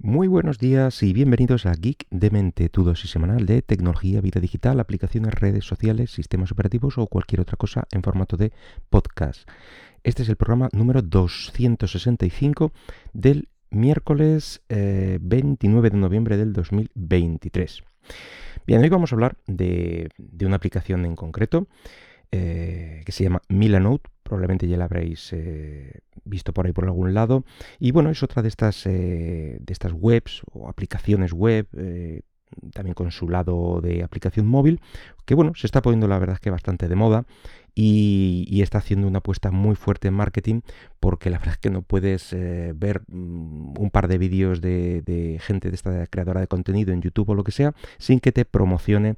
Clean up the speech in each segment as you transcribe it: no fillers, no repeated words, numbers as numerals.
Muy buenos días y bienvenidos a Geek de Mente, tu dosis semanal de tecnología, vida digital, aplicaciones, redes sociales, sistemas operativos o cualquier otra cosa en formato de podcast. Este es el programa número 265 del miércoles 29 de noviembre del 2023. Bien, hoy vamos a hablar de una aplicación en concreto que se llama Milanote. Probablemente ya la habréis visto por ahí por algún lado. Y bueno, es otra de estas webs o aplicaciones web, también con su lado de aplicación móvil, que bueno, se está poniendo la verdad es que bastante de moda y está haciendo una apuesta muy fuerte en marketing, porque la verdad es que no puedes ver un par de vídeos de gente de esta creadora de contenido en YouTube o lo que sea sin que te promocione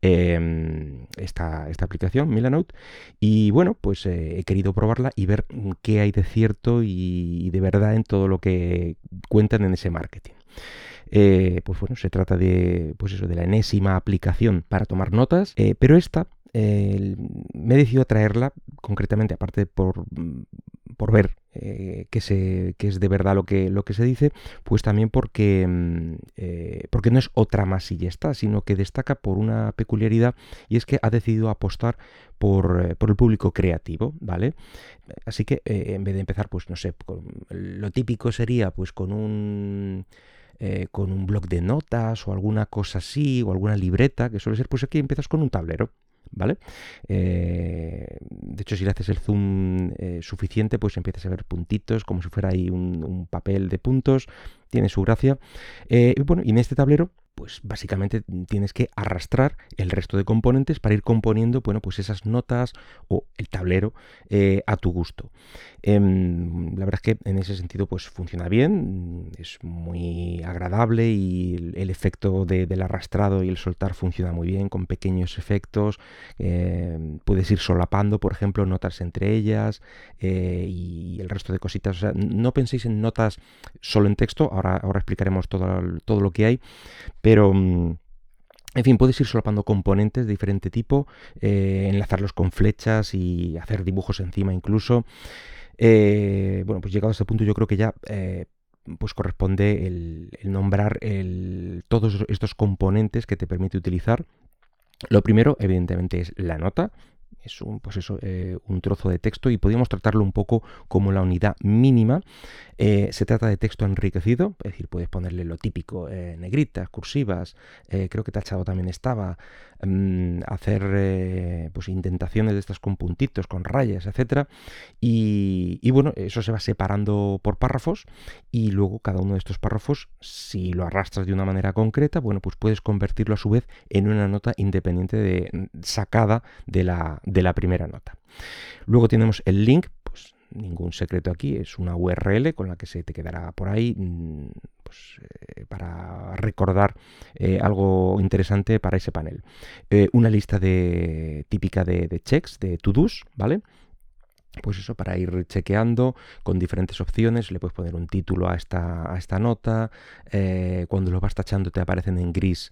esta aplicación Milanote. Y bueno, pues he querido probarla y ver qué hay de cierto y de verdad en todo lo que cuentan en ese marketing. Pues bueno, se trata de, pues eso, de la enésima aplicación para tomar notas, pero esta me he decidido traerla concretamente, aparte por ver qué es de verdad lo que se dice, pues también porque no es otra más y ya está, sino que destaca por una peculiaridad, y es que ha decidido apostar por el público creativo, ¿vale? Así que en vez de empezar, pues no sé, lo típico sería pues con un blog de notas o alguna cosa así, o alguna libreta, que suele ser, pues aquí empiezas con un tablero, ¿vale? De hecho, si le haces el zoom suficiente, pues empiezas a ver puntitos, como si fuera ahí un papel de puntos, tiene su gracia. Y bueno, y en este tablero, pues básicamente tienes que arrastrar el resto de componentes para ir componiendo, bueno, pues esas notas o el tablero a tu gusto. La verdad es que en ese sentido pues funciona bien, es muy agradable y el efecto del arrastrado y el soltar funciona muy bien con pequeños efectos. Puedes ir solapando, por ejemplo, notas entre ellas y el resto de cositas. O sea, no penséis en notas solo en texto, ahora explicaremos todo lo que hay, pero en fin, puedes ir solapando componentes de diferente tipo, enlazarlos con flechas y hacer dibujos encima incluso. Bueno, pues llegado a este punto yo creo que ya pues corresponde el nombrar todos estos componentes que te permite utilizar. Lo primero, evidentemente, es la nota. Es un trozo de texto y podríamos tratarlo un poco como la unidad mínima. Se trata de texto enriquecido, es decir, puedes ponerle lo típico, negritas, cursivas, creo que tachado también estaba, hacer pues indentaciones de estas con puntitos, con rayas, etcétera. Y bueno, eso se va separando por párrafos y luego cada uno de estos párrafos, si lo arrastras de una manera concreta, bueno, pues puedes convertirlo a su vez en una nota independiente sacada de la primera nota. Luego tenemos el link, pues ningún secreto aquí, es una URL con la que se te quedará por ahí pues, para recordar algo interesante para ese panel. Una lista típica de checks, de to-dos, ¿vale? Pues eso, para ir chequeando con diferentes opciones. Le puedes poner un título a esta nota. Cuando lo vas tachando te aparecen en gris,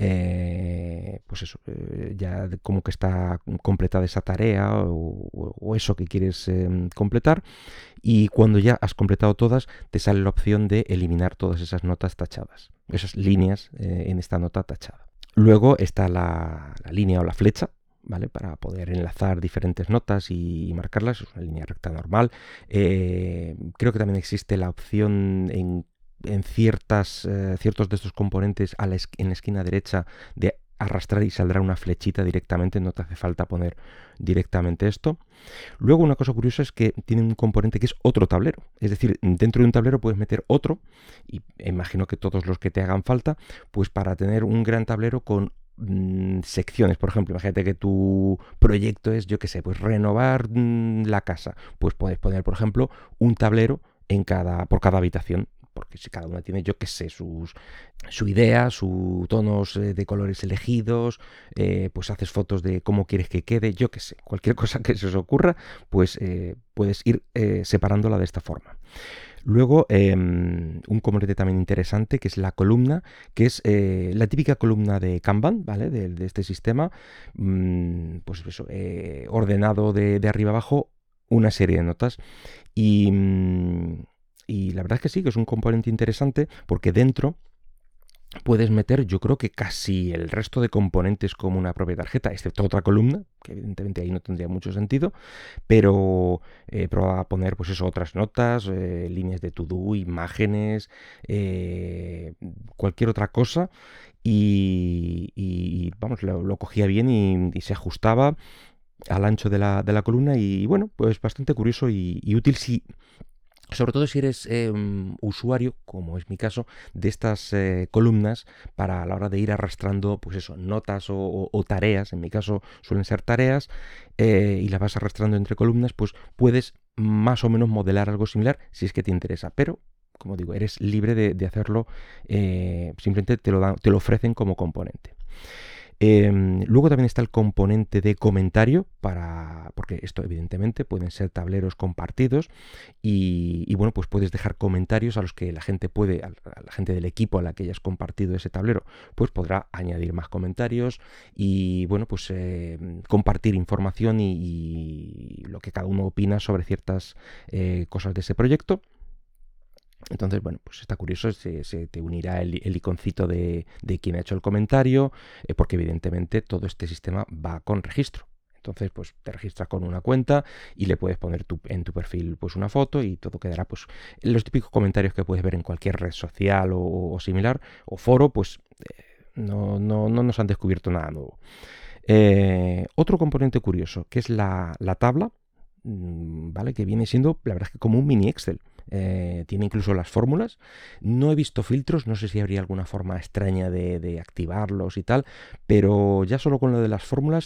pues eso, ya como que está completada esa tarea o eso que quieres completar. Y cuando ya has completado todas, te sale la opción de eliminar todas esas notas tachadas, esas líneas en esta nota tachada. Luego está la línea o la flecha, ¿vale? Para poder enlazar diferentes notas y marcarlas. Es una línea recta normal. Creo que también existe la opción en ciertos de estos componentes en la esquina derecha de arrastrar y saldrá una flechita directamente, no te hace falta poner directamente esto. Luego una cosa curiosa es que tiene un componente que es otro tablero, es decir, dentro de un tablero puedes meter otro, y imagino que todos los que te hagan falta, pues para tener un gran tablero con secciones. Por ejemplo, imagínate que tu proyecto es, yo qué sé, pues renovar la casa, pues puedes poner, por ejemplo, un tablero por cada habitación, porque si cada una tiene, yo qué sé, su idea, sus tonos de colores elegidos, pues haces fotos de cómo quieres que quede, yo qué sé, cualquier cosa que se os ocurra, pues puedes ir separándola de esta forma. Luego, un componente también interesante, que es la columna, que es la típica columna de Kanban, ¿vale? De este sistema, pues eso, ordenado de arriba abajo, una serie de notas. Y Y la verdad es que sí, que es un componente interesante porque dentro puedes meter, yo creo que casi el resto de componentes como una propia tarjeta, excepto otra columna, que evidentemente ahí no tendría mucho sentido, pero probaba a poner pues eso, otras notas, líneas de to-do, imágenes, cualquier otra cosa vamos, lo cogía bien y se ajustaba al ancho de la columna y bueno, pues bastante curioso y útil si sobre todo si eres usuario, como es mi caso, de estas columnas para a la hora de ir arrastrando, pues eso, notas o tareas, en mi caso suelen ser tareas, y las vas arrastrando entre columnas, pues puedes más o menos modelar algo similar si es que te interesa. Pero, como digo, eres libre de hacerlo, simplemente te lo ofrecen como componente. Luego también está el componente de comentario, porque esto evidentemente pueden ser tableros compartidos bueno, pues puedes dejar comentarios a los que la gente a la gente del equipo a la que hayas compartido ese tablero, pues podrá añadir más comentarios y bueno, pues compartir información y lo que cada uno opina sobre ciertas cosas de ese proyecto. Entonces, bueno, pues está curioso, se te unirá el iconcito de quien ha hecho el comentario, porque evidentemente todo este sistema va con registro. Entonces, pues te registras con una cuenta y le puedes poner en tu perfil pues una foto y todo quedará pues los típicos comentarios que puedes ver en cualquier red social o similar o foro, pues no nos han descubierto nada nuevo. Otro componente curioso, que es la tabla, ¿vale? Que viene siendo, la verdad es que como un mini Excel. Tiene incluso las fórmulas. No he visto filtros, no sé si habría alguna forma extraña de activarlos y tal, pero ya solo con lo de las fórmulas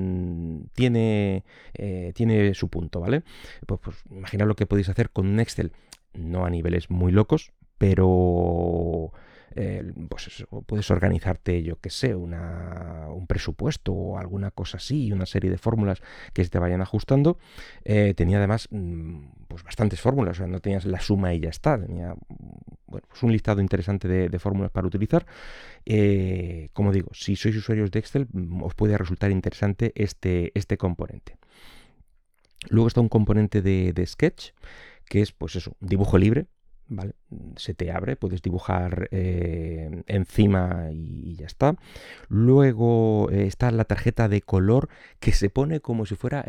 tiene su punto, ¿vale? Pues imaginad lo que podéis hacer con un Excel, no a niveles muy locos, pero pues eso, puedes organizarte, yo que sé, un presupuesto o alguna cosa así, una serie de fórmulas que se te vayan ajustando. Tenía además pues bastantes fórmulas, o sea, no tenías la suma y ya está, tenía bueno, pues un listado interesante de fórmulas para utilizar. Como digo, si sois usuarios de Excel, os puede resultar interesante este componente. Luego está un componente de Sketch, que es pues eso, dibujo libre. ¿Vale? Se te abre, puedes dibujar encima y ya está. Luego está la tarjeta de color que se pone como si fuera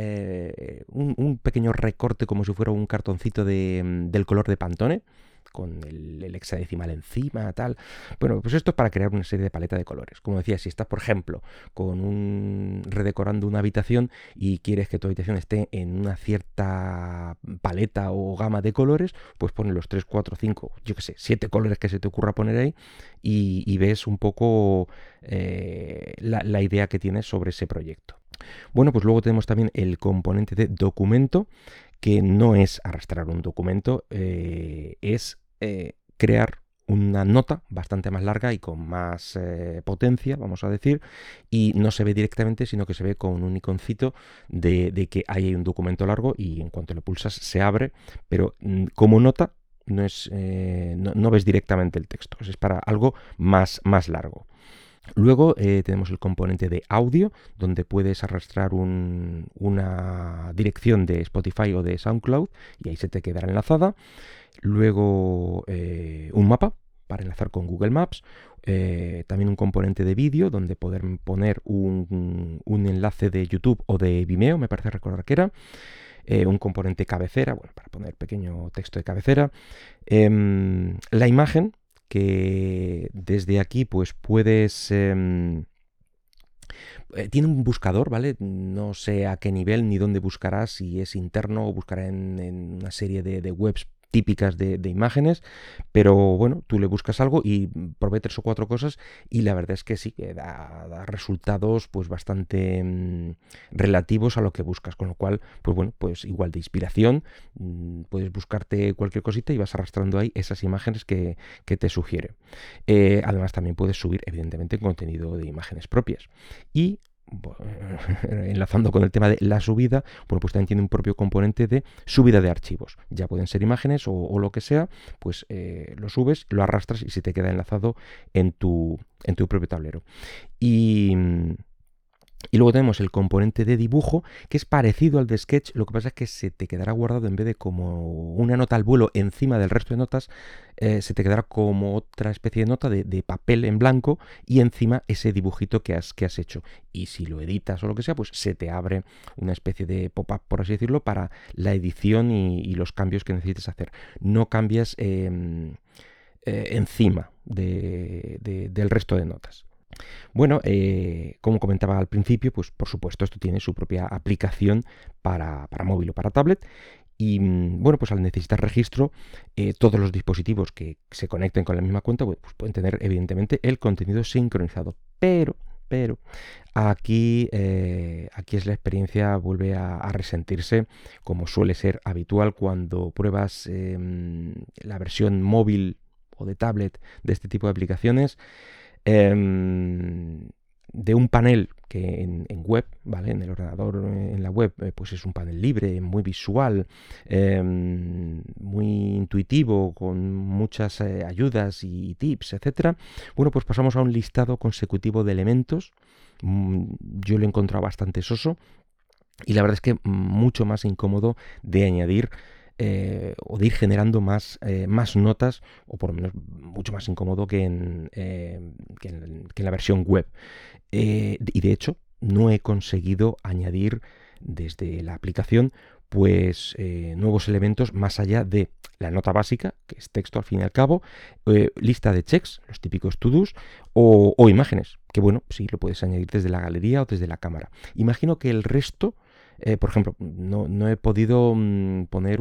un pequeño recorte, como si fuera un cartoncito del color de Pantone, con el hexadecimal encima, tal. Bueno, pues esto es para crear una serie de paleta de colores. Como decía, si estás, por ejemplo, redecorando una habitación y quieres que tu habitación esté en una cierta paleta o gama de colores, pues pones los 3, 4, 5, yo qué sé, 7 colores que se te ocurra poner ahí y ves un poco la idea que tienes sobre ese proyecto. Bueno, pues luego tenemos también el componente de documento, que no es arrastrar un documento, es crear una nota bastante más larga y con más potencia, vamos a decir, y no se ve directamente, sino que se ve con un iconcito de que hay un documento largo y en cuanto lo pulsas se abre, pero como nota no ves directamente el texto, es para algo más largo. Luego tenemos el componente de audio, donde puedes arrastrar una dirección de Spotify o de SoundCloud y ahí se te quedará enlazada. Luego un mapa para enlazar con Google Maps. También un componente de vídeo, donde poder poner un enlace de YouTube o de Vimeo, me parece recordar que era. Un componente cabecera, bueno, para poner pequeño texto de cabecera. La imagen, que desde aquí pues puedes... tiene un buscador, ¿vale? No sé a qué nivel ni dónde buscarás, si es interno o buscará en una serie de webs típicas de imágenes, pero bueno, tú le buscas algo y probé 3 o 4 cosas y la verdad es que sí, que da resultados pues bastante relativos a lo que buscas, con lo cual, pues bueno, pues igual de inspiración, puedes buscarte cualquier cosita y vas arrastrando ahí esas imágenes que te sugiere. Además también puedes subir evidentemente contenido de imágenes propias y enlazando con el tema de la subida, bueno, pues también tiene un propio componente de subida de archivos. Ya pueden ser imágenes o lo que sea, pues lo subes, lo arrastras y se te queda enlazado en tu propio tablero. Y Y luego tenemos el componente de dibujo, que es parecido al de Sketch, lo que pasa es que se te quedará guardado en vez de como una nota al vuelo encima del resto de notas, se te quedará como otra especie de nota de papel en blanco y encima ese dibujito que has hecho. Y si lo editas o lo que sea, pues se te abre una especie de pop-up, por así decirlo, para la edición y los cambios que necesites hacer. No cambias encima del resto de notas. Bueno, como comentaba al principio, pues por supuesto esto tiene su propia aplicación para móvil o para tablet. Y bueno, pues al necesitar registro, todos los dispositivos que se conecten con la misma cuenta pues pueden tener evidentemente el contenido sincronizado. Pero aquí es la experiencia vuelve a resentirse, como suele ser habitual cuando pruebas la versión móvil o de tablet de este tipo de aplicaciones. De un panel que en web, ¿vale? En el ordenador, en la web, pues es un panel libre, muy visual, muy intuitivo, con muchas ayudas y tips, etcétera. Bueno, pues pasamos a un listado consecutivo de elementos. Yo lo he encontrado bastante soso y la verdad es que mucho más incómodo de añadir o de ir generando más notas, o por lo menos mucho más incómodo que en la versión web. Y de hecho, no he conseguido añadir desde la aplicación pues nuevos elementos más allá de la nota básica, que es texto al fin y al cabo, lista de checks, los típicos to-dos, o imágenes, que bueno, sí lo puedes añadir desde la galería o desde la cámara. Imagino que el resto por ejemplo, no he podido poner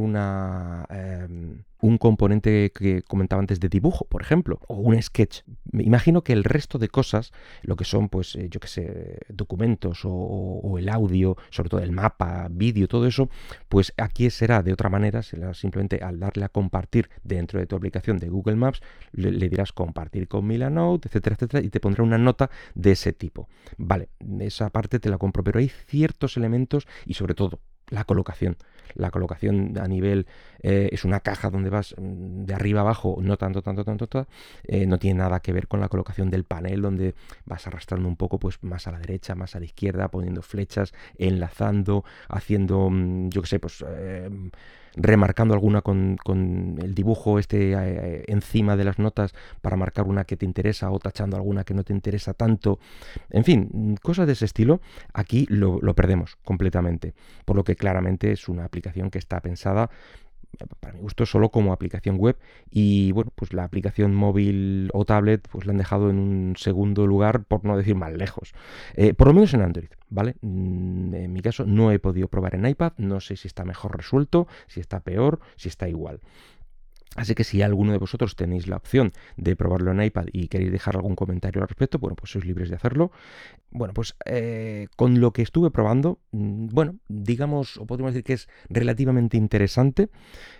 un componente que comentaba antes de dibujo, por ejemplo, o un sketch. Me imagino que el resto de cosas, lo que son, pues, yo qué sé, documentos o el audio, sobre todo el mapa, vídeo, todo eso, pues aquí será de otra manera, será simplemente al darle a compartir dentro de tu aplicación de Google Maps, le dirás compartir con Milanote, etcétera, etcétera, y te pondrá una nota de ese tipo. Vale, esa parte te la compro, pero hay ciertos elementos y sobre todo la colocación. La colocación a nivel es una caja donde vas de arriba abajo, no tanto, no tiene nada que ver con la colocación del panel donde vas arrastrando un poco pues más a la derecha, más a la izquierda, poniendo flechas, enlazando, haciendo, yo qué sé, pues remarcando alguna con el dibujo encima de las notas para marcar una que te interesa o tachando alguna que no te interesa tanto. En fin, cosas de ese estilo, aquí lo perdemos completamente. Por lo que claramente es una aplicación que está pensada, para mi gusto, solo como aplicación web, y bueno, pues la aplicación móvil o tablet pues la han dejado en un segundo lugar, por no decir más lejos, por lo menos en Android, ¿vale? En mi caso no he podido probar en iPad, no sé si está mejor resuelto, si está peor, si está igual. Así que si alguno de vosotros tenéis la opción de probarlo en iPad y queréis dejar algún comentario al respecto, bueno, pues sois libres de hacerlo. Bueno, pues con lo que estuve probando, bueno, digamos, o podemos decir que es relativamente interesante.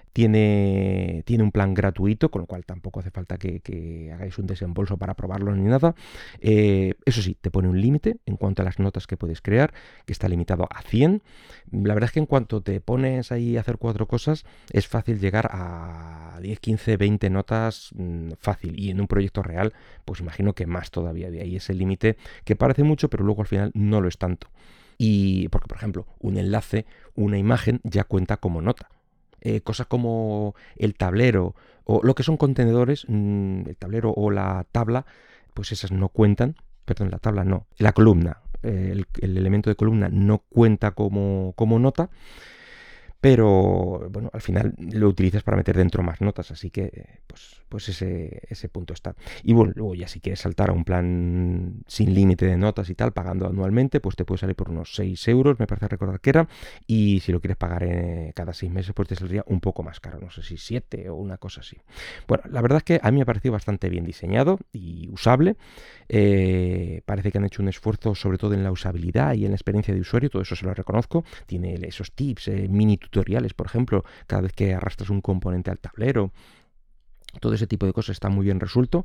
Tiene un plan gratuito, con lo cual tampoco hace falta que hagáis un desembolso para probarlo ni nada. Eso sí, te pone un límite en cuanto a las notas que puedes crear, que está limitado a 100. La verdad es que en cuanto te pones ahí a hacer 4 cosas, es fácil llegar a 10, 15, 20 notas fácil. Y en un proyecto real, pues imagino que más todavía. De ahí ese límite que parece mucho, pero luego al final no lo es tanto. Y porque, por ejemplo, un enlace, una imagen ya cuenta como nota. Cosas como el tablero o lo que son contenedores, el tablero o la tabla, pues esas no cuentan, perdón, la tabla no, la columna, el elemento de columna no cuenta como nota, pero bueno, al final lo utilizas para meter dentro más notas, así que pues ese punto está. Y bueno, luego ya si quieres saltar a un plan sin límite de notas y tal, pagando anualmente, pues te puede salir por unos 6 euros, me parece recordar que era, y si lo quieres pagar cada 6 meses, pues te saldría un poco más caro, no sé si 7 o una cosa así. Bueno, la verdad es que a mí me ha parecido bastante bien diseñado y usable. Parece que han hecho un esfuerzo sobre todo en la usabilidad y en la experiencia de usuario, todo eso se lo reconozco. Tiene esos tips, mini tutoriales, por ejemplo, cada vez que arrastras un componente al tablero. Todo ese tipo de cosas está muy bien resuelto.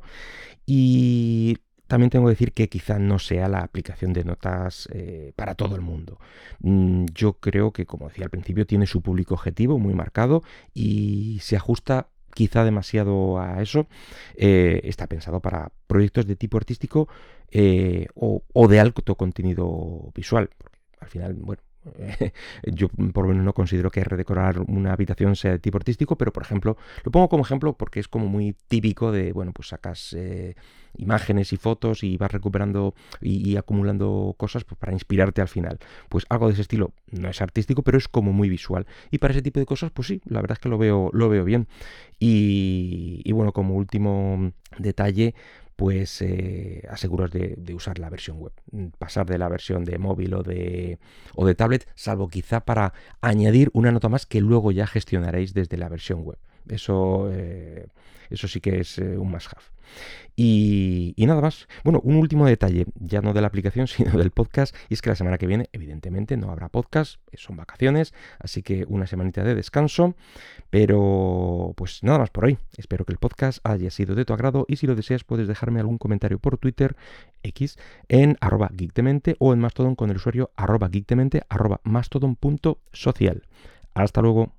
Y también tengo que decir que quizá no sea la aplicación de notas para todo el mundo. Yo creo que, como decía al principio, tiene su público objetivo muy marcado y se ajusta quizá demasiado a eso. Está pensado para proyectos de tipo artístico o de alto contenido visual. Porque al final, bueno, yo por lo menos no considero que redecorar una habitación sea de tipo artístico, pero por ejemplo, lo pongo como ejemplo porque es como muy típico de, bueno, pues sacas imágenes y fotos y vas recuperando y acumulando cosas pues, para inspirarte al final. Pues algo de ese estilo no es artístico, pero es como muy visual. Y para ese tipo de cosas, pues sí, la verdad es que lo veo bien. Y bueno, como último detalle, pues aseguros de usar la versión web, pasar de la versión de móvil o de tablet, salvo quizá para añadir una nota más que luego ya gestionaréis desde la versión web. Eso sí que es un must-have. Y nada más. Bueno, un último detalle, ya no de la aplicación, sino del podcast, y es que la semana que viene, evidentemente, no habrá podcast, son vacaciones, así que una semanita de descanso, pero pues nada más por hoy. Espero que el podcast haya sido de tu agrado y si lo deseas puedes dejarme algún comentario por Twitter, X, en @geekdemente o en Mastodon con el usuario @geekdemente @mastodon.social. Hasta luego.